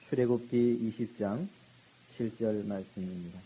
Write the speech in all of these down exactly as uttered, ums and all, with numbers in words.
출애굽기 이십 장 칠 절 말씀입니다.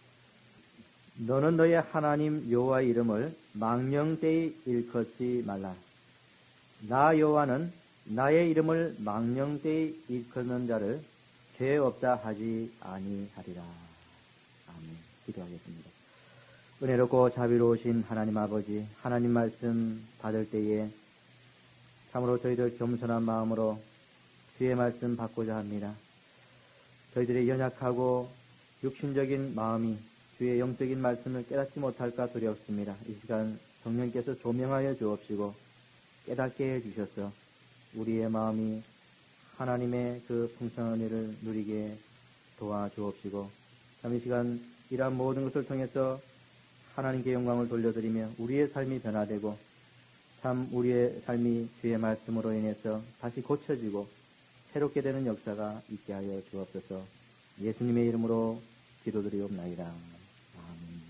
너는 너의 하나님 여호와의 이름을 망령되이 일컫지 말라. 나 여호와는 나의 이름을 망령되이 일컫는 자를 죄 없다 하지 아니하리라. 아멘. 기도하겠습니다. 은혜롭고 자비로우신 하나님 아버지, 하나님 말씀 받을 때에 참으로 저희들 겸손한 마음으로 주의 말씀 받고자 합니다. 저희들의 연약하고 육신적인 마음이 주의 영적인 말씀을 깨닫지 못할까 두렵습니다. 이 시간 성령께서 조명하여 주옵시고 깨닫게 해주셔서 우리의 마음이 하나님의 그 풍성한 은혜를 누리게 도와주옵시고 참 이 시간 이러한 모든 것을 통해서 하나님께 영광을 돌려드리며 우리의 삶이 변화되고 참 우리의 삶이 주의 말씀으로 인해서 다시 고쳐지고 새롭게 되는 역사가 있게 하여 주옵소서. 예수님의 이름으로 기도드리옵나이다. 아멘.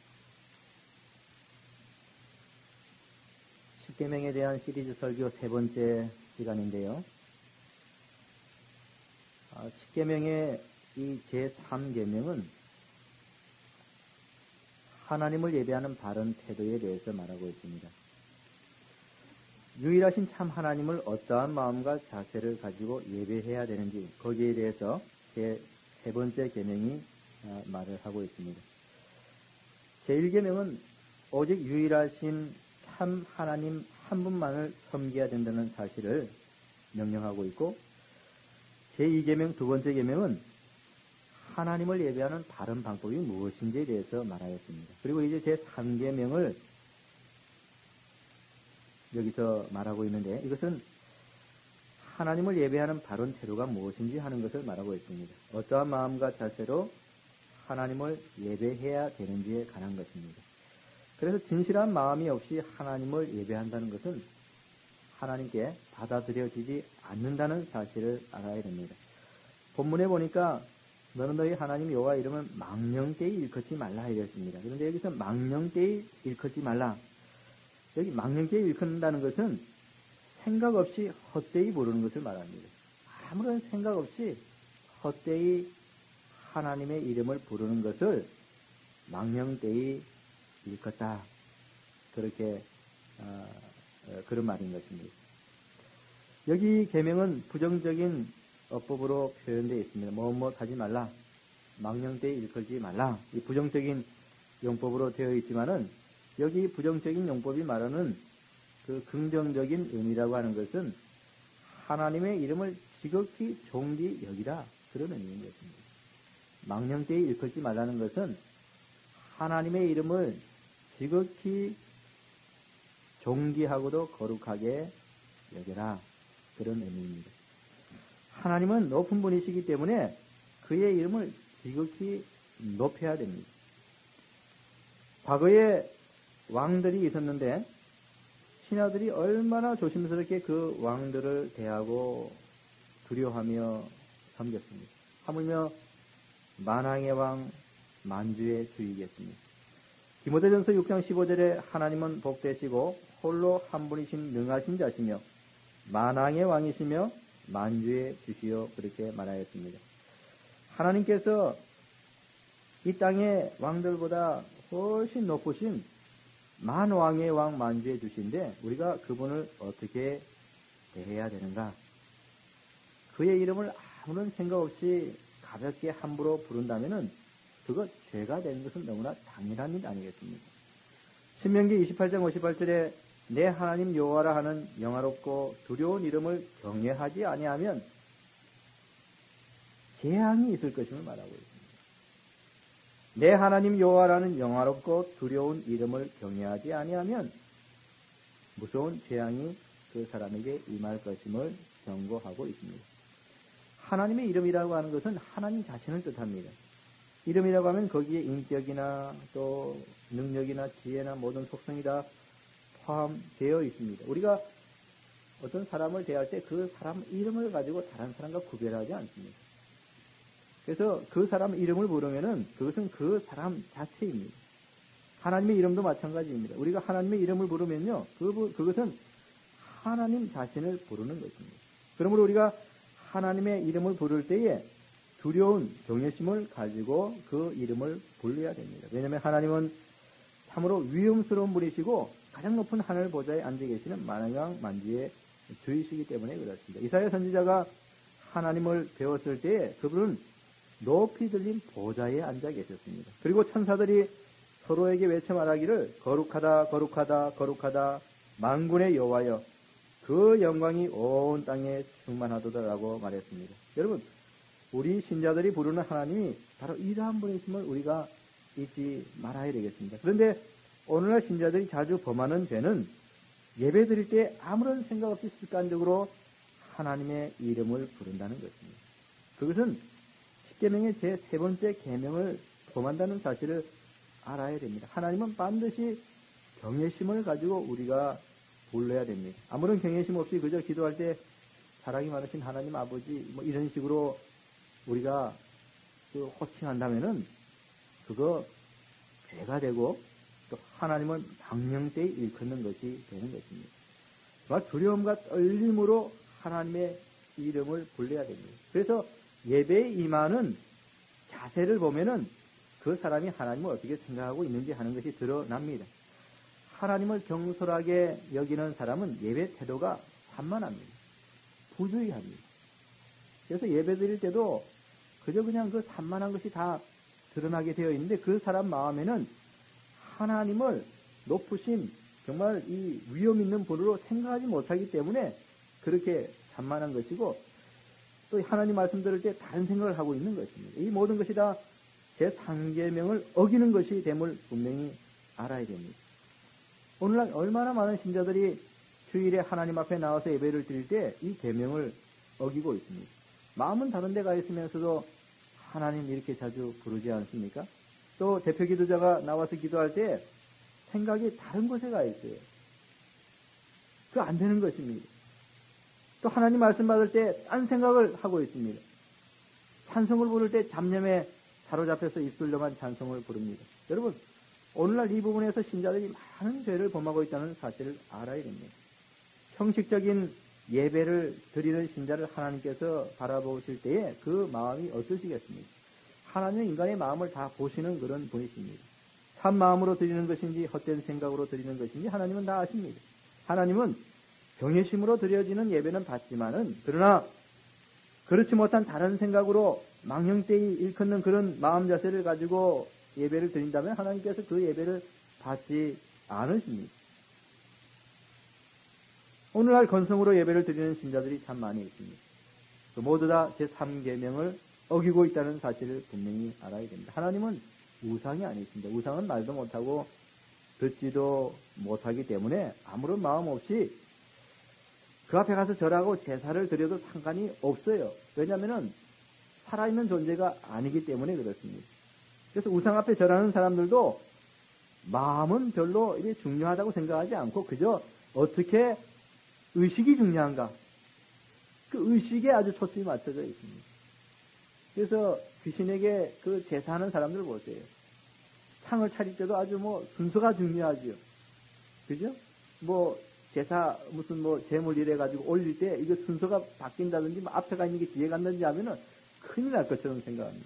십계명에 대한 시리즈 설교 세 번째 시간인데요. 십계명의 이 제삼 계명은 하나님을 예배하는 바른 태도에 대해서 말하고 있습니다. 유일하신 참 하나님을 어떠한 마음과 자세를 가지고 예배해야 되는지 거기에 대해서 제 세 번째 계명이 말을 하고 있습니다. 제일 계명은 오직 유일하신 참 하나님 한 분만을 섬겨야 된다는 사실을 명령하고 있고, 제이 계명 두 번째 계명은 하나님을 예배하는 바른 방법이 무엇인지에 대해서 말하였습니다. 그리고 이제 제삼 계명을 여기서 말하고 있는데, 이것은 하나님을 예배하는 바른 태도가 무엇인지 하는 것을 말하고 있습니다. 어떠한 마음과 자세로 하나님을 예배해야 되는지에 관한 것입니다. 그래서 진실한 마음이 없이 하나님을 예배한다는 것은 하나님께 받아들여지지 않는다는 사실을 알아야 됩니다. 본문에 보니까 너는 너희 하나님 여호와 이름을 망령되이 일컫지 말라 이랬습니다. 그런데 여기서 망령되이 일컫지 말라, 여기 망령되이 일컫는다는 것은 생각 없이 헛되이 부르는 것을 말합니다. 아무런 생각 없이 헛되이 하나님의 이름을 부르는 것을 망령되이 일컫다, 그렇게 어, 그런 말인 것입니다. 여기 계명은 부정적인 어법으로 표현되어 있습니다. 뭐 뭐 하지 말라, 망령되이 일컬지 말라, 이 부정적인 용법으로 되어 있지만은 여기 부정적인 용법이 말하는 그 긍정적인 의미라고 하는 것은 하나님의 이름을 지극히 존귀 여기라, 그런 의미인 것입니다. 망령되이 일컬지 말라는 것은 하나님의 이름을 지극히 존귀하고도 거룩하게 여겨라, 그런 의미입니다. 하나님은 높은 분이시기 때문에 그의 이름을 지극히 높여야 됩니다. 과거에 왕들이 있었는데 신하들이 얼마나 조심스럽게 그 왕들을 대하고 두려워하며 섬겼습니다. 하물며 만왕의 왕 만주의 주이겠습니다. 디모데전서 육 장 십오 절에 하나님은 복되시고 홀로 한 분이신 능하신 자시며 만왕의 왕이시며 만주의 주시요, 그렇게 말하였습니다. 하나님께서 이 땅의 왕들보다 훨씬 높으신 만왕의 왕 만주의 주신데 우리가 그분을 어떻게 대해야 되는가? 그의 이름을 아무런 생각 없이 가볍게 함부로 부른다면은 그것 죄가 되는 것은 너무나 당연한 일 아니겠습니까? 신명기 이십팔 장 오십팔 절에 내 하나님 여호와라 하는 영화롭고 두려운 이름을 경외하지 아니하면 재앙이 있을 것임을 말하고 있습니다. 내 하나님 여호와라는 영화롭고 두려운 이름을 경외하지 아니하면 무서운 재앙이 그 사람에게 임할 것임을 경고하고 있습니다. 하나님의 이름이라고 하는 것은 하나님 자신을 뜻합니다. 이름이라고 하면 거기에 인격이나 또 능력이나 지혜나 모든 속성이 다 포함되어 있습니다. 우리가 어떤 사람을 대할 때 그 사람 이름을 가지고 다른 사람과 구별하지 않습니다. 그래서 그 사람 이름을 부르면은 그것은 그 사람 자체입니다. 하나님의 이름도 마찬가지입니다. 우리가 하나님의 이름을 부르면요, 그, 그것은 하나님 자신을 부르는 것입니다. 그러므로 우리가 하나님의 이름을 부를 때에 두려운 경외심을 가지고 그 이름을 불러야 됩니다. 왜냐하면 하나님은 참으로 위험스러운 분이시고 가장 높은 하늘 보좌에 앉아 계시는 만왕 만주의 주이시기 때문에 그렇습니다. 이사야 선지자가 하나님을 배웠을 때에 그분은 높이 들린 보좌에 앉아 계셨습니다. 그리고 천사들이 서로에게 외쳐 말하기를 거룩하다 거룩하다 거룩하다 만군의 여호와여 그 영광이 온 땅에 충만하도다라고 말했습니다. 여러분 우리 신자들이 부르는 하나님이 바로 이러한 분이심을 우리가 잊지 말아야 되겠습니다. 그런데 오늘날 신자들이 자주 범하는 죄는 예배 드릴 때 아무런 생각 없이 습관적으로 하나님의 이름을 부른다는 것입니다. 그것은 십계명의 제세 번째 계명을 범한다는 사실을 알아야 됩니다. 하나님은 반드시 경외심을 가지고 우리가 불러야 됩니다. 아무런 경외심 없이 그저 기도할 때 사랑이 많으신 하나님 아버지 뭐 이런 식으로 우리가 그 호칭한다면은 그거 죄가 되고 또 하나님은 망령되이 일컫는 것이 되는 것입니다. 정말 두려움과 떨림으로 하나님의 이름을 불러야 됩니다. 그래서 예배에 임하는 자세를 보면은 그 사람이 하나님을 어떻게 생각하고 있는지 하는 것이 드러납니다. 하나님을 경솔하게 여기는 사람은 예배 태도가 산만합니다. 부주의합니다. 그래서 예배 드릴 때도 그저 그냥 그 산만한 것이 다 드러나게 되어 있는데 그 사람 마음에는 하나님을 높으신 정말 이 위험 있는 분으로 생각하지 못하기 때문에 그렇게 산만한 것이고 또 하나님 말씀 들을 때 다른 생각을 하고 있는 것입니다. 이 모든 것이 다 제삼 계명을 어기는 것이 됨을 분명히 알아야 됩니다. 오늘날 얼마나 많은 신자들이 주일에 하나님 앞에 나와서 예배를 드릴 때 이 계명을 어기고 있습니다. 마음은 다른 데 가 있으면서도 하나님 이렇게 자주 부르지 않습니까? 또 대표 기도자가 나와서 기도할 때 생각이 다른 곳에 가 있어요. 그거 안 되는 것입니다. 또 하나님 말씀 받을 때 딴 생각을 하고 있습니다. 찬송을 부를 때 잡념에 사로잡혀서 입술로만 찬송을 부릅니다. 여러분 오늘날 이 부분에서 신자들이 많은 죄를 범하고 있다는 사실을 알아야 됩니다. 형식적인 예배를 드리는 신자를 하나님께서 바라보실 때에 그 마음이 어떠시겠습니까? 하나님은 인간의 마음을 다 보시는 그런 분이십니다. 참 마음으로 드리는 것인지 헛된 생각으로 드리는 것인지 하나님은 다 아십니다. 하나님은 경외심으로 드려지는 예배는 받지만은 그러나 그렇지 못한 다른 생각으로 망령되이 일컫는 그런 마음 자세를 가지고 예배를 드린다면 하나님께서 그 예배를 받지 않으십니다. 오늘날 건성으로 예배를 드리는 신자들이 참 많이 있습니다. 모두 다 제삼 계명을 어기고 있다는 사실을 분명히 알아야 됩니다. 하나님은 우상이 아니십니다. 우상은 말도 못하고 듣지도 못하기 때문에 아무런 마음 없이 그 앞에 가서 절하고 제사를 드려도 상관이 없어요. 왜냐하면 살아있는 존재가 아니기 때문에 그렇습니다. 그래서 우상 앞에 절하는 사람들도 마음은 별로 이게 중요하다고 생각하지 않고 그저 어떻게 의식이 중요한가. 그 의식에 아주 초점이 맞춰져 있습니다. 그래서 귀신에게 그 제사하는 사람들 보세요. 상을 차릴 때도 아주 뭐 순서가 중요하죠. 그죠? 뭐 제사 무슨 뭐 제물 이래 가지고 올릴 때 이거 순서가 바뀐다든지 뭐 앞에 가 있는 게 뒤에 갔는지 하면은 큰일 날 것처럼 생각합니다.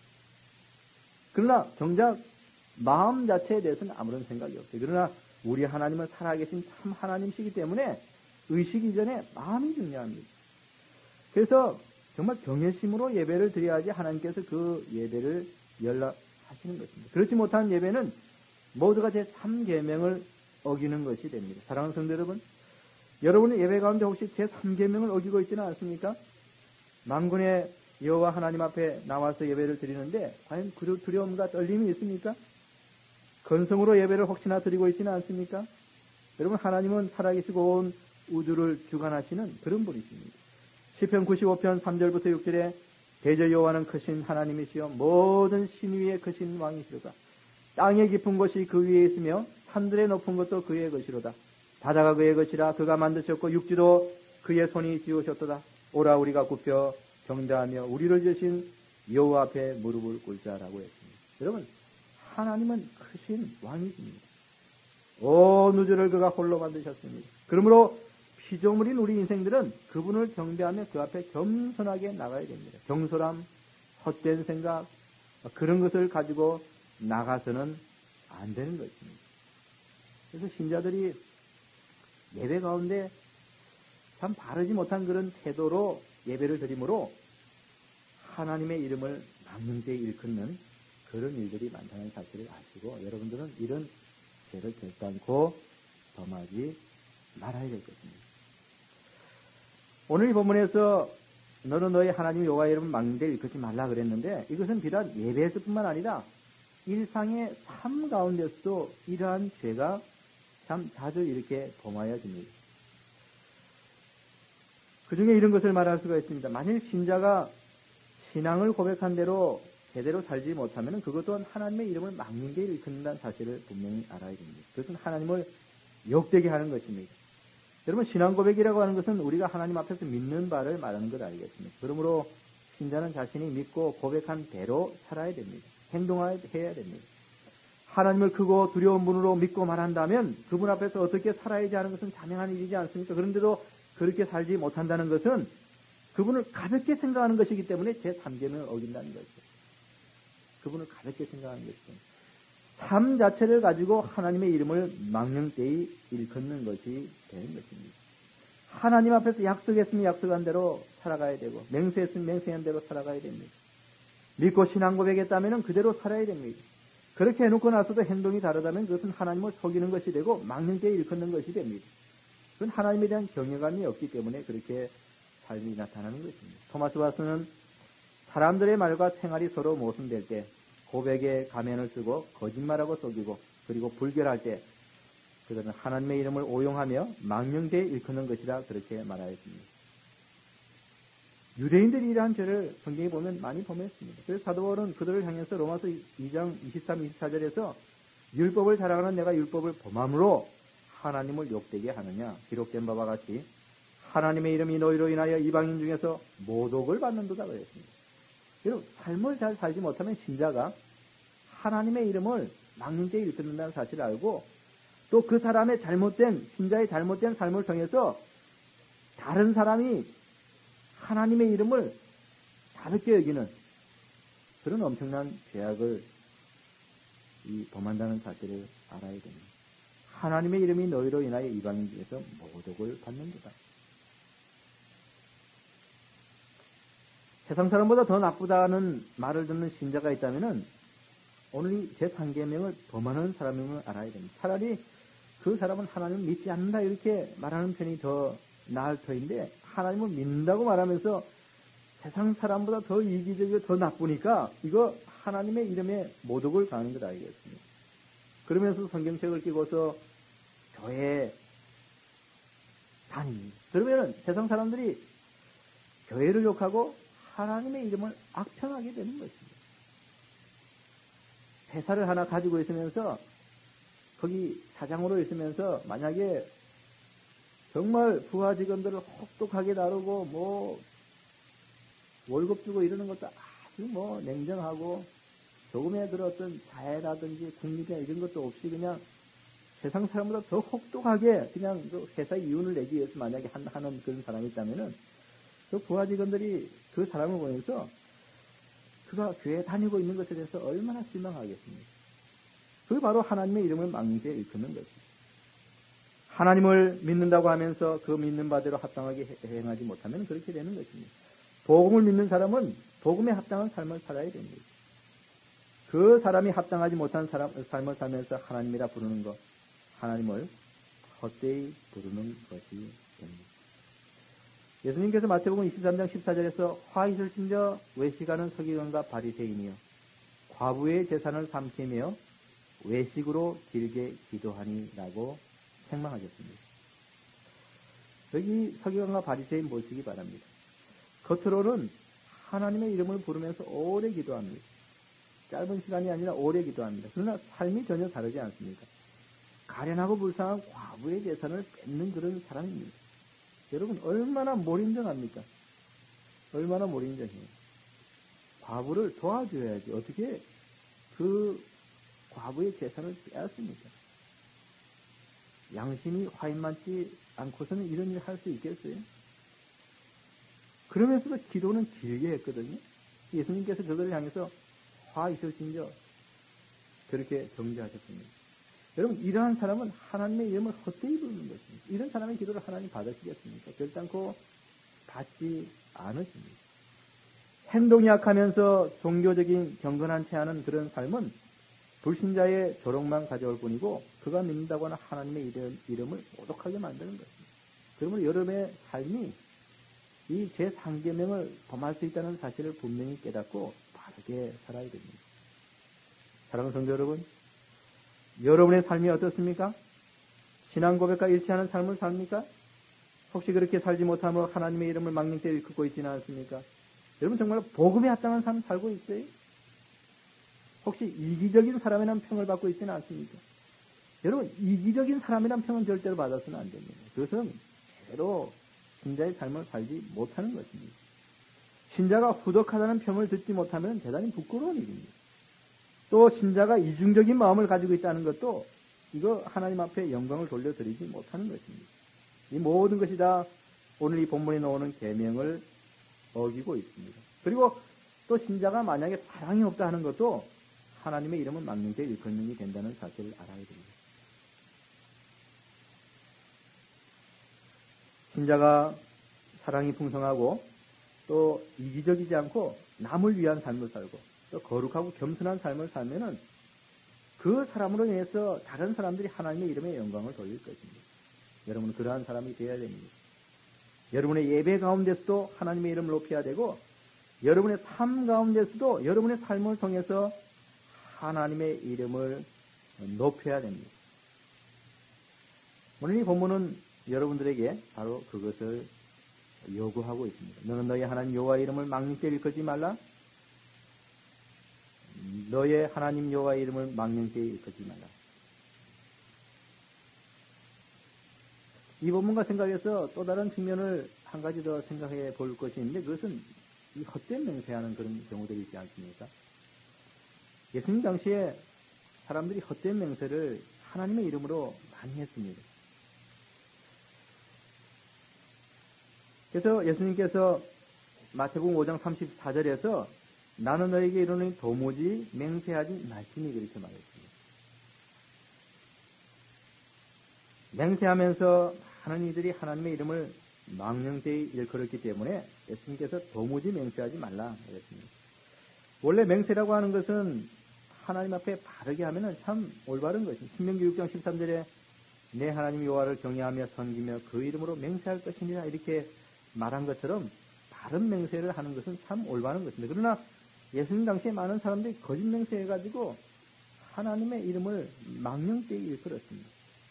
그러나 정작 마음 자체에 대해서는 아무런 생각이 없어요. 그러나 우리 하나님은 살아계신 참 하나님이시기 때문에 의식 이전에 마음이 중요합니다. 그래서 정말 경외심으로 예배를 드려야지 하나님께서 그 예배를 연락하시는 것입니다. 그렇지 못한 예배는 모두가 제삼 계명을 어기는 것이 됩니다. 사랑하는 성도 여러분, 여러분의 예배 가운데 혹시 제삼 계명을 어기고 있지는 않습니까? 만군의 여호와 하나님 앞에 나와서 예배를 드리는데 과연 두려움과 떨림이 있습니까? 건성으로 예배를 혹시나 드리고 있지는 않습니까? 여러분 하나님은 살아계시고 온 우주를 주관하시는 그런 분이십니다. 시편 구십오 편 삼 절부터 육 절에 대저 여호와는 크신 하나님이시여 모든 신 위에 크신 왕이시로다. 땅의 깊은 곳이 그 위에 있으며 산들의 높은 것도 그의 것이로다. 바다가 그의 것이라 그가 만드셨고 육지도 그의 손이 지으셨도다. 오라 우리가 굽혀 경배하며 우리를 지으신 여호와 앞에 무릎을 꿇자라고 했습니다. 여러분 하나님은 크신 왕이십니다. 온 우주를 그가 홀로 만드셨습니다. 그러므로 피조물인 우리 인생들은 그분을 경배하며 그 앞에 겸손하게 나가야 됩니다. 경솔함, 헛된 생각, 그런 것을 가지고 나가서는 안 되는 것입니다. 그래서 신자들이 예배 가운데 참 바르지 못한 그런 태도로 예배를 드리므로 하나님의 이름을 막는 데 일컫는 그런 일들이 많다는 사실을 아시고 여러분들은 이런 죄를 결단코 범하지 말아야 될 것입니다. 오늘 이 본문에서 너는 너의 하나님 여호와의 이름을 막는 데 일컫지 말라 그랬는데 이것은 비단 예배에서뿐만 아니라 일상의 삶 가운데서도 이러한 죄가 참 자주 이렇게 범하여집니다. 그 중에 이런 것을 말할 수가 있습니다. 만일 신자가 신앙을 고백한 대로 제대로 살지 못하면 그것 또한 하나님의 이름을 막는 게 일컫는다는 사실을 분명히 알아야 됩니다. 그것은 하나님을 욕되게 하는 것입니다. 여러분 신앙 고백이라고 하는 것은 우리가 하나님 앞에서 믿는 바를 말하는 것 아니겠습니까? 그러므로 신자는 자신이 믿고 고백한 대로 살아야 됩니다. 행동해야 됩니다. 하나님을 크고 두려운 분으로 믿고 말한다면 그분 앞에서 어떻게 살아야지 하는 것은 자명한 일이지 않습니까? 그런데도 그렇게 살지 못한다는 것은 그분을 가볍게 생각하는 것이기 때문에 제삼 계명을 어긴다는 것이죠. 그분을 가볍게 생각하는 것이죠. 삶 자체를 가지고 하나님의 이름을 막는 때에 일컫는 것이 되는 것입니다. 하나님 앞에서 약속했으면 약속한 대로 살아가야 되고 맹세했으면 맹세한 대로 살아가야 됩니다. 믿고 신앙 고백했다면 그대로 살아야 됩니다. 그렇게 해놓고 나서도 행동이 다르다면 그것은 하나님을 속이는 것이 되고 막는 때에 일컫는 것이 됩니다. 그건 하나님에 대한 경외감이 없기 때문에 그렇게 삶이 나타나는 것입니다. 토마스 와스는 사람들의 말과 생활이 서로 모순될 때 고백의 가면을 쓰고 거짓말하고 속이고 그리고 불결할 때 그들은 하나님의 이름을 오용하며 망령되이 일컫는 것이라 그렇게 말하였습니다. 유대인들이 이러한 죄를 성경에 보면 많이 범했습니다. 그래서 사도 바울은 그들을 향해서 로마서 이 장 이십삼, 이십사 절에서 율법을 자랑하는 내가 율법을 범함으로 하나님을 욕되게 하느냐 기록된 바와 같이 하나님의 이름이 너희로 인하여 이방인 중에서 모독을 받는도다 그랬습니다. 여러분 삶을 잘 살지 못하면 신자가 하나님의 이름을 막는 데 일컫는다는 사실을 알고 또 그 사람의 잘못된 신자의 잘못된 삶을 통해서 다른 사람이 하나님의 이름을 가볍게 여기는 그런 엄청난 죄악을 이 범한다는 사실을 알아야 됩니다. 하나님의 이름이 너희로 인하여 이방인 중에서 모독을 받는도다. 세상 사람보다 더 나쁘다는 말을 듣는 신자가 있다면 오늘 제삼 계명을 범하는 사람임을 알아야 됩니다. 차라리 그 사람은 하나님을 믿지 않는다 이렇게 말하는 편이 더 나을 터인데 하나님을 믿는다고 말하면서 세상 사람보다 더 이기적이고 더 나쁘니까 이거 하나님의 이름에 모독을 가하는 것 아니겠습니까? 그러면서 성경책을 끼고서 교회에 다닙니다. 그러면 세상 사람들이 교회를 욕하고 하나님의 이름을 악평하게 되는 것입니다. 회사를 하나 가지고 있으면서 거기 사장으로 있으면서 만약에 정말 부하 직원들을 혹독하게 다루고 뭐 월급 주고 이러는 것도 아주 뭐 냉정하고 조금의 그런 어떤 자애라든지 국립이나 이런 것도 없이 그냥 세상 사람보다 더 혹독하게 그냥 그 회사의 이윤을 내기 위해서 만약에 하는 그런 사람이 있다면은 그 부하 직원들이 그 사람을 보면서 그가 교회에 다니고 있는 것에 대해서 얼마나 실망하겠습니까? 그게 바로 하나님의 이름을 막는 데 일컫는 것입니다. 하나님을 믿는다고 하면서 그 믿는 바대로 합당하게 행하지 못하면 그렇게 되는 것입니다. 복음을 믿는 사람은 복음에 합당한 삶을 살아야 됩니다. 그 사람이 합당하지 못한 사람, 삶을 살면서 하나님이라 부르는 것, 하나님을 헛되이 부르는 것이 됩니다. 예수님께서 마태복음 이십삼 장 십사 절에서 화 있을진저 외식하는 서기관과 바리새인이여 과부의 재산을 삼키며 외식으로 길게 기도하니라고 책망하셨습니다. 여기 서기관과 바리새인 보시기 바랍니다. 겉으로는 하나님의 이름을 부르면서 오래 기도합니다. 짧은 시간이 아니라 오래 기도합니다. 그러나 삶이 전혀 다르지 않습니다. 가련하고 불쌍한 과부의 재산을 뺏는 그런 사람입니다. 여러분 얼마나 몰인정합니까? 얼마나 몰인정해요. 과부를 도와줘야지 어떻게 그 과부의 재산을 빼앗습니까? 양심이 화인만치 않고서는 이런 일을 할 수 있겠어요? 그러면서도 기도는 길게 했거든요. 예수님께서 저들을 향해서 화 있으신저 그렇게 정죄하셨습니다. 여러분, 이러한 사람은 하나님의 이름을 헛되이 부르는 것입니다. 이런 사람의 기도를 하나님 받으시겠습니까? 결단코 받지 않으십니다. 행동이 약하면서 종교적인 경건한 채 하는 그런 삶은 불신자의 조롱만 가져올 뿐이고 그가 믿는다고 하는 하나님의 이름, 이름을 모독하게 만드는 것입니다. 그러므로 여러분의 삶이 이 제삼 계명을 범할 수 있다는 사실을 분명히 깨닫고 바르게 살아야 됩니다. 사랑하는 성도 여러분, 여러분의 삶이 어떻습니까? 신앙 고백과 일치하는 삶을 삽니까? 혹시 그렇게 살지 못하면 하나님의 이름을 망령되이 일컫고 있지는 않습니까? 여러분 정말 복음에 합당한 삶 살고 있어요? 혹시 이기적인 사람이란 평을 받고 있지는 않습니까? 여러분, 이기적인 사람이란 평은 절대로 받아서는 안 됩니다. 그것은 제대로 신자의 삶을 살지 못하는 것입니다. 신자가 후덕하다는 평을 듣지 못하면 대단히 부끄러운 일입니다. 또 신자가 이중적인 마음을 가지고 있다는 것도 이거 하나님 앞에 영광을 돌려드리지 못하는 것입니다. 이 모든 것이 다 오늘 이 본문에 나오는 계명을 어기고 있습니다. 그리고 또 신자가 만약에 사랑이 없다 하는 것도 하나님의 이름은 망령되이 일컫는 일이 된다는 사실을 알아야 됩니다. 신자가 사랑이 풍성하고 또 이기적이지 않고 남을 위한 삶을 살고 또 거룩하고 겸손한 삶을 살면은 그 사람으로 인해서 다른 사람들이 하나님의 이름에 영광을 돌릴 것입니다. 여러분은 그러한 사람이 되어야 됩니다. 여러분의 예배 가운데서도 하나님의 이름을 높여야 되고 여러분의 삶 가운데서도 여러분의 삶을 통해서 하나님의 이름을 높여야 됩니다. 오늘 이 본문은 여러분들에게 바로 그것을 요구하고 있습니다. 너는 너희 하나님 여호와의 이름을 망령되이 일컫지 말라. 너의 하나님 여호와의 이름을 망령되이 일컫지 말라. 이 본문과 생각해서 또 다른 측면을 한 가지 더 생각해 볼 것이 있는데 그것은 이 헛된 맹세하는 그런 경우들이 있지 않습니까? 예수님 당시에 사람들이 헛된 맹세를 하나님의 이름으로 많이 했습니다. 그래서 예수님께서 마태복음 오 장 삼십사 절에서 나는 너에게 이르노니 도무지 맹세하지 말지니 그렇게 말했습니다. 맹세하면서 하는 이들이 하나님의 이름을 망령되이 일컬었기 때문에 예수님께서 도무지 맹세하지 말라 그랬습니다. 원래 맹세라고 하는 것은 하나님 앞에 바르게 하면은 참 올바른 것입니다. 신명기 육 장 십삼 절에 내 하나님 여호와를 경외하며 섬기며 그 이름으로 맹세할 것이니라 이렇게 말한 것처럼 바른 맹세를 하는 것은 참 올바른 것입니다. 그러나 예수님 당시에 많은 사람들이 거짓 맹세해가지고 하나님의 이름을 망령되이 일컬었습니다.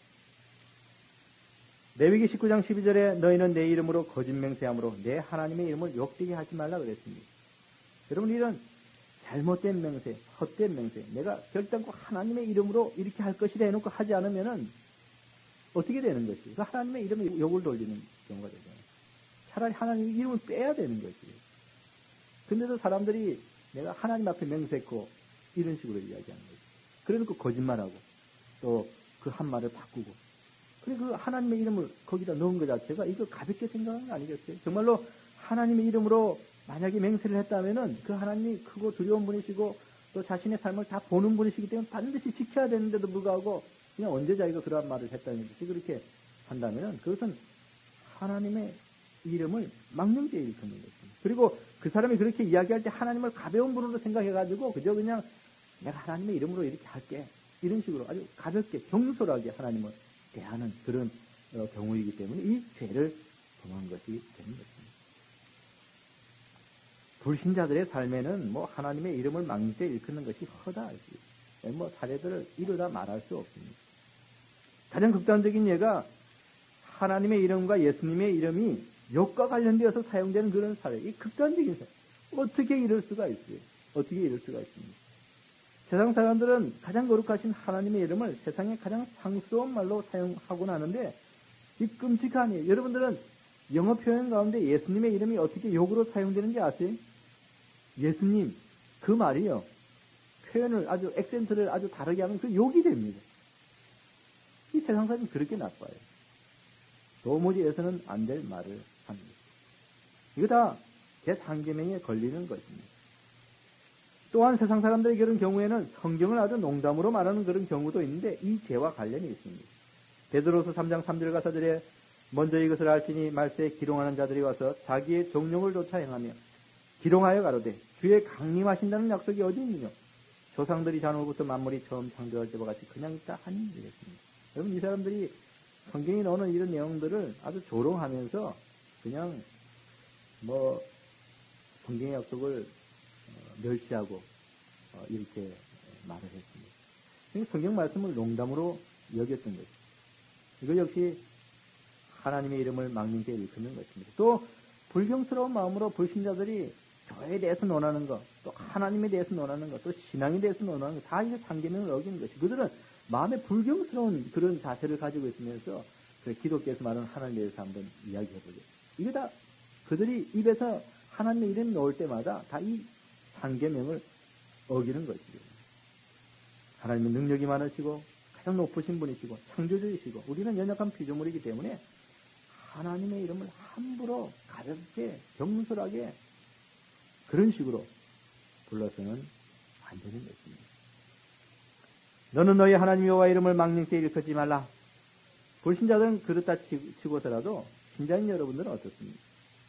레위기 십구 장 십이 절에 너희는 내 이름으로 거짓 맹세함으로 내 하나님의 이름을 욕되게 하지 말라 그랬습니다. 여러분 이런 잘못된 맹세, 헛된 맹세, 내가 결단코 하나님의 이름으로 이렇게 할 것이라 해놓고 하지 않으면은 어떻게 되는 것이에요? 그 하나님의 이름에 욕을 돌리는 경우가 되잖아요. 차라리 하나님의 이름을 빼야 되는 것이에요. 근데도 사람들이 내가 하나님 앞에 맹세코 이런 식으로 이야기하는 거죠. 그래놓고 거짓말하고 또 그 한 말을 바꾸고 그리고 그 하나님의 이름을 거기다 넣은 것 자체가 이거 가볍게 생각하는 거 아니겠어요? 정말로 하나님의 이름으로 만약에 맹세를 했다면은 그 하나님이 크고 두려운 분이시고 또 자신의 삶을 다 보는 분이시기 때문에 반드시 지켜야 되는데도 불구하고 그냥 언제 자기가 그러한 말을 했다는 듯이 그렇게 한다면은 그것은 하나님의 이름을 망령되이 일컫는 것입니다. 그리고 그 사람이 그렇게 이야기할 때 하나님을 가벼운 분으로 생각해가지고 그저 그냥 내가 하나님의 이름으로 이렇게 할게 이런 식으로 아주 가볍게 경솔하게 하나님을 대하는 그런 경우이기 때문에 이 죄를 범한 것이 되는 것입니다. 불신자들의 삶에는 뭐 하나님의 이름을 망령되이 일컫는 것이 허다. 뭐 사례들을 이루다 말할 수 없습니다. 가장 극단적인 예가 하나님의 이름과 예수님의 이름이 욕과 관련되어서 사용되는 그런 사례. 이 극단적인 사례. 어떻게 이럴 수가 있어요? 어떻게 이럴 수가 있습니까? 세상 사람들은 가장 거룩하신 하나님의 이름을 세상에 가장 상스러운 말로 사용하곤 하는데 이 끔찍하니 여러분들은 영어 표현 가운데 예수님의 이름이 어떻게 욕으로 사용되는지 아세요? 예수님 그 말이요. 표현을 아주 액센트를 아주 다르게 하면 그 욕이 됩니다. 이 세상 사람은 그렇게 나빠요. 도무지 해서는 안 될 말을 하는 것입니다. 이거 다 제삼 계명에 걸리는 것입니다. 또한 세상 사람들의 그런 경우에는 성경을 아주 농담으로 말하는 그런 경우도 있는데 이 죄와 관련이 있습니다. 베드로서 삼 장 삼 절과 사 절에 먼저 이것을 알지니 말세에 기롱하는 자들이 와서 자기의 정욕을 쫓아 행하며 기롱하여 가로되 주의 강림하신다는 약속이 어디 있느냐? 조상들이 자노부터 만물이 처음 창조할 때와 같이 그냥 있다 하니 이랬습니다. 여러분 이 사람들이 성경에 나오는 이런 내용들을 아주 조롱하면서 그냥 뭐 성경의 약속을 멸시하고 이렇게 말을 했습니다. 성경 말씀을 농담으로 여겼던 것입니다. 이거 역시 하나님의 이름을 망령되이 일컫는 것입니다. 또 불경스러운 마음으로 불신자들이 교회에 대해서 논하는 것, 또 하나님에 대해서 논하는 것, 또 신앙에 대해서 논하는 것, 다 이게 상계명을 어기는 것이. 그들은 마음에 불경스러운 그런 자세를 가지고 있으면서 기독교에서 말하는 하나님에 대해서 한번 이야기해보죠. 이게 다 그들이 입에서 하나님의 이름이 나올 때마다 다 이 상계명을 어기는 것이죠. 하나님은 능력이 많으시고 가장 높으신 분이시고 창조주이시고 우리는 연약한 피조물이기 때문에 하나님의 이름을 함부로 가볍게 경솔하게 그런 식으로 불러서는 안 되는 것입니다. 너는 너희 하나님 여호와의 이름을 망령되이 일컫지 말라. 불신자들은 그렇다 치고서라도 신자인 여러분들은 어떻습니까?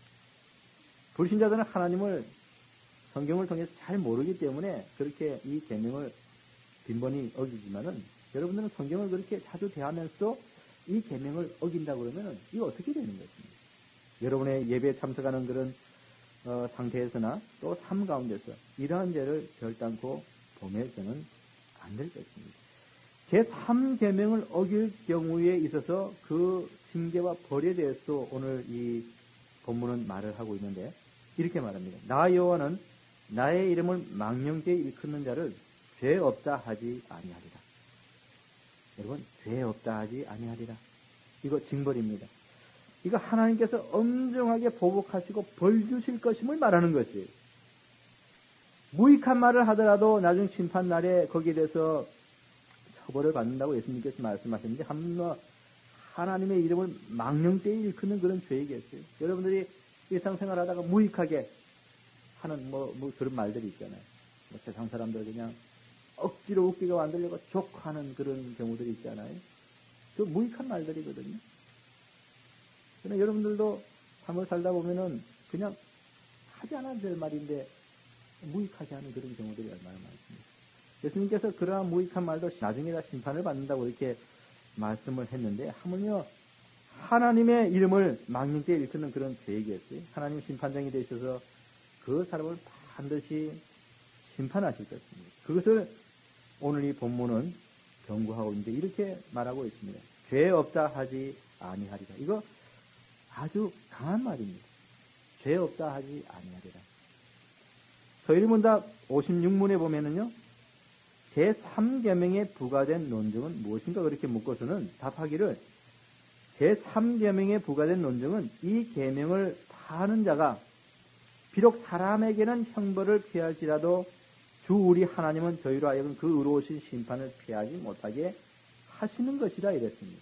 불신자들은 하나님을 성경을 통해서 잘 모르기 때문에 그렇게 이 계명을 빈번히 어기지만은 여러분들은 성경을 그렇게 자주 대하면서도 이 계명을 어긴다고 그러면은 이거 어떻게 되는 것입니까? 여러분의 예배에 참석하는 그런 어, 상태에서나 또 삶 가운데서 이러한 죄를 결단코 범해서는 안 될 것입니다. 제삼 계명을 어길 경우에 있어서 그 징계와 벌에 대해서 오늘 이 본문은 말을 하고 있는데 이렇게 말합니다. 나 여호와는 나의 이름을 망령되이 일컫는 자를 죄 없다 하지 아니하리라. 여러분 죄 없다 하지 아니하리라. 이거 징벌입니다. 이거 하나님께서 엄정하게 보복하시고 벌 주실 것임을 말하는 것이에요. 무익한 말을 하더라도 나중 심판 날에 거기에 대해서 처벌을 받는다고 예수님께서 말씀하셨는데 한번 하나님의 이름을 망령되이 일컫는 그런 죄이겠어요. 여러분들이 일상생활하다가 무익하게 하는 뭐, 뭐 그런 말들이 있잖아요. 뭐 세상 사람들 그냥 억지로 웃기게 만들려고 족하는 그런 경우들이 있잖아요. 그 무익한 말들이거든요. 그러나 여러분들도 삶을 살다 보면은 그냥 하지 않아도 될 말인데 무익하게 하는 그런 경우들이 얼마나 많습니다. 예수님께서 그러한 무익한 말도 나중에 다 심판을 받는다고 이렇게 말씀을 했는데 하물며 하나님의 이름을 망령되이 일컫는 그런 죄이겠어요. 하나님 심판장이 되셔서 그 사람을 반드시 심판하실 것입니다. 그것을 오늘 이 본문은 경고하고 있는데 이렇게 말하고 있습니다. 죄 없다 하지 아니하리라. 이거 아주 강한 말입니다. 죄 없다 하지 아니하리라. 서일문답 오십육 문에 보면은요, 제삼 계명에 부과된 논증은 무엇인가 그렇게 묻고서는 답하기를 제삼 계명에 부과된 논증은 이 계명을 파하는 자가 비록 사람에게는 형벌을 피할지라도 주 우리 하나님은 저희로 하여금 그 의로우신 심판을 피하지 못하게 하시는 것이라 이랬습니다.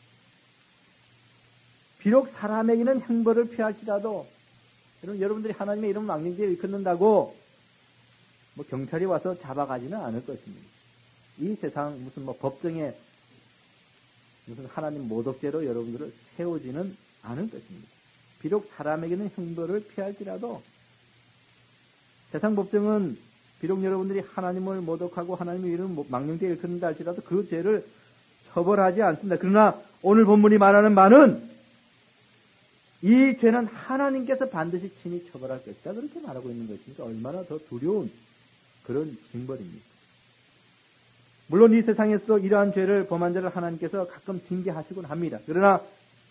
비록 사람에게는 형벌을 피할지라도 여러분들이 하나님의 이름을 망령되이 일컫는다고 뭐 경찰이 와서 잡아가지는 않을 것입니다. 이 세상 무슨 뭐 법정에 무슨 하나님 모독죄로 여러분들을 세우지는 않을 것입니다. 비록 사람에게는 형벌을 피할지라도 세상 법정은 비록 여러분들이 하나님을 모독하고 하나님의 이름을 망령되이 일컫는다 할지라도 그 죄를 처벌하지 않습니다. 그러나 오늘 본문이 말하는 바는 이 죄는 하나님께서 반드시 친히 처벌할 것이다. 그렇게 말하고 있는 것이니까 얼마나 더 두려운 그런 징벌입니다. 물론 이 세상에서도 이러한 죄를 범한 자를 하나님께서 가끔 징계하시곤 합니다. 그러나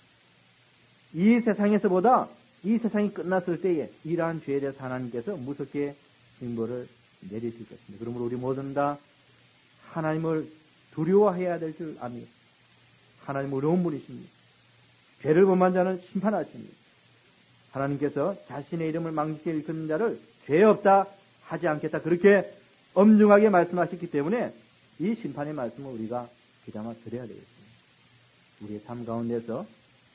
이 세상에서보다 이 세상이 끝났을 때에 이러한 죄에 대해서 하나님께서 무섭게 징벌을 내리실 것입니다. 그러므로 우리 모두는 다 하나님을 두려워해야 될 줄 압니다. 하나님 어려운 분이십니다. 죄를 범한 자는 심판하십니다. 하나님께서 자신의 이름을 망령되이 일컫는 자를 죄 없다 하지 않겠다 그렇게 엄중하게 말씀하셨기 때문에 이 심판의 말씀을 우리가 귀담아 들어야 되겠습니다. 우리의 삶 가운데서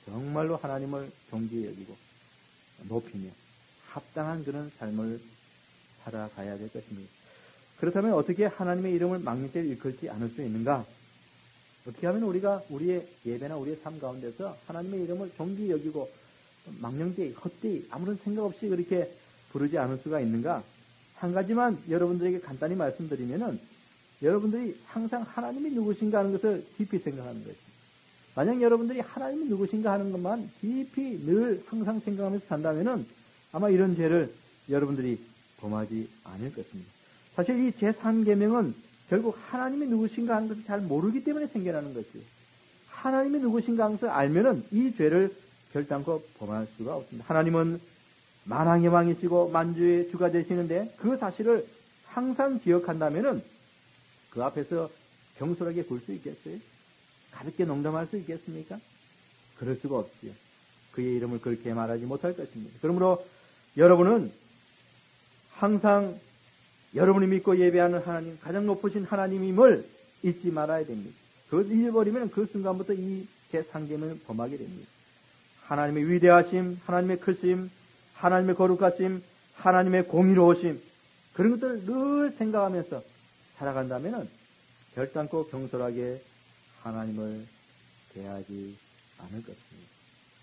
정말로 하나님을 존귀히 여기고 높이며 합당한 그런 삶을 살아가야 될 것입니다. 그렇다면 어떻게 하나님의 이름을 망령되이 일컬지 않을 수 있는가? 어떻게 하면 우리가 우리의 예배나 우리의 삶 가운데서 하나님의 이름을 존귀히 여기고 망령되이 헛되이 아무런 생각 없이 그렇게 부르지 않을 수가 있는가? 한 가지만 여러분들에게 간단히 말씀드리면은 여러분들이 항상 하나님이 누구신가 하는 것을 깊이 생각하는 것입니다. 만약 여러분들이 하나님이 누구신가 하는 것만 깊이 늘 항상 생각하면서 산다면은 아마 이런 죄를 여러분들이 범하지 않을 것입니다. 사실 이 제삼 계명은 결국 하나님이 누구신가 하는 것을 잘 모르기 때문에 생겨나는 것이에요. 하나님이 누구신가 하는 것을 알면은 이 죄를 결단코 범할 수가 없습니다. 하나님은 만왕의 왕이시고 만주의 주가 되시는데 그 사실을 항상 기억한다면은 그 앞에서 경솔하게 굴 수 있겠어요? 가볍게 농담할 수 있겠습니까? 그럴 수가 없지요. 그의 이름을 그렇게 말하지 못할 것입니다. 그러므로 여러분은 항상 여러분이 믿고 예배하는 하나님, 가장 높으신 하나님임을 잊지 말아야 됩니다. 그것을 잊어버리면 그 순간부터 이 제삼 계명을 범하게 됩니다. 하나님의 위대하심, 하나님의 크심, 하나님의 거룩하심, 하나님의 공의로우심, 그런 것들을 늘 생각하면서 살아간다면 결단코 경솔하게 하나님을 대하지 않을 것입니다.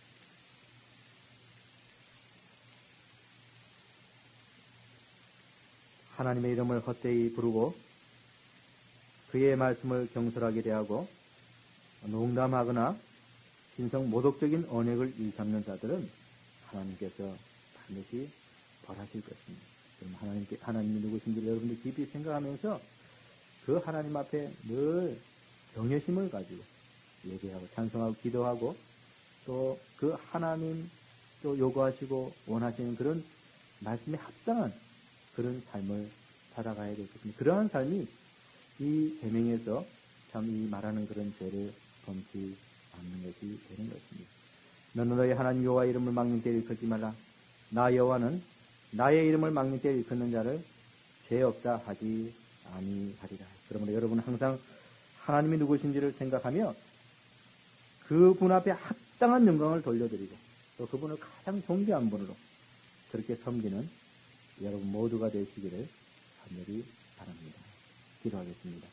하나님의 이름을 헛되이 부르고 그의 말씀을 경솔하게 대하고 농담하거나 신성 모독적인 언약을 일삼는 자들은 하나님께서 반드시 벌하실 것입니다. 그럼 하나님께, 하나님이 누구신지 여러분들 깊이 생각하면서 그 하나님 앞에 늘 경외심을 가지고 예배하고 찬송하고 기도하고 또 그 하나님 또 요구하시고 원하시는 그런 말씀에 합당한 그런 삶을 살아가야 될 것입니다. 그러한 삶이 이 계명에서 참 이 말하는 그런 죄를 범치 않는 것이 되는 것입니다. 너는 너희 하나님 여호와의 이름을 망령되이 일컫지 말라. 나 여호와는 나의 이름을 망령되이 일컫는 자를 죄 없다 하지 아니하리라. 그러므로 여러분은 항상 하나님이 누구신지를 생각하며 그분 앞에 합당한 영광을 돌려드리고 또 그분을 가장 존귀한 분으로 그렇게 섬기는 여러분 모두가 되시기를 간절히 바랍니다. 기도하겠습니다.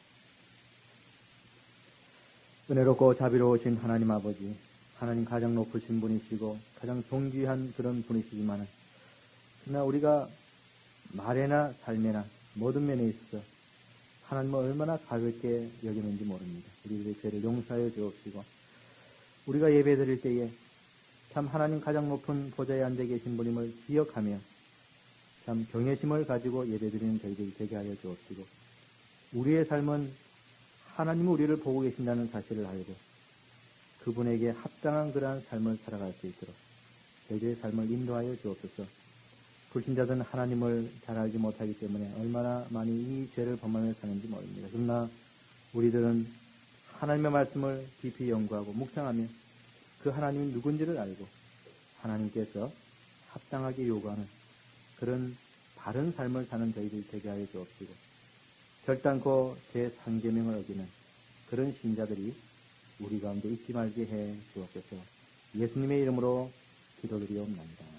은혜롭고 자비로우신 하나님 아버지, 하나님 가장 높으신 분이시고 가장 존귀한 그런 분이시지만 그러나 우리가 말에나 삶에나 모든 면에 있어 하나님을 얼마나 가볍게 여기는지 모릅니다. 우리들의 죄를 용서하여 주옵시고 우리가 예배 드릴 때에 참 하나님 가장 높은 보좌에 앉아 계신 분임을 기억하며 참 경외심을 가지고 예배 드리는 저희들이 되게 하여 주옵시고 우리의 삶은 하나님이 우리를 보고 계신다는 사실을 알고 그분에게 합당한 그러한 삶을 살아갈 수 있도록 저희들의 삶을 인도하여 주옵소서. 불신자들은 하나님을 잘 알지 못하기 때문에 얼마나 많이 이 죄를 범하며 사는지 모릅니다. 그러나 우리들은 하나님의 말씀을 깊이 연구하고 묵상하며 그 하나님이 누군지를 알고 하나님께서 합당하게 요구하는 그런 바른 삶을 사는 저희들이 되게 하여 주옵시고 결단코 제삼 계명을 어기는 그런 신자들이 우리 가운데 있지 말게 해 주옵소서. 예수님의 이름으로 기도드리옵나이다.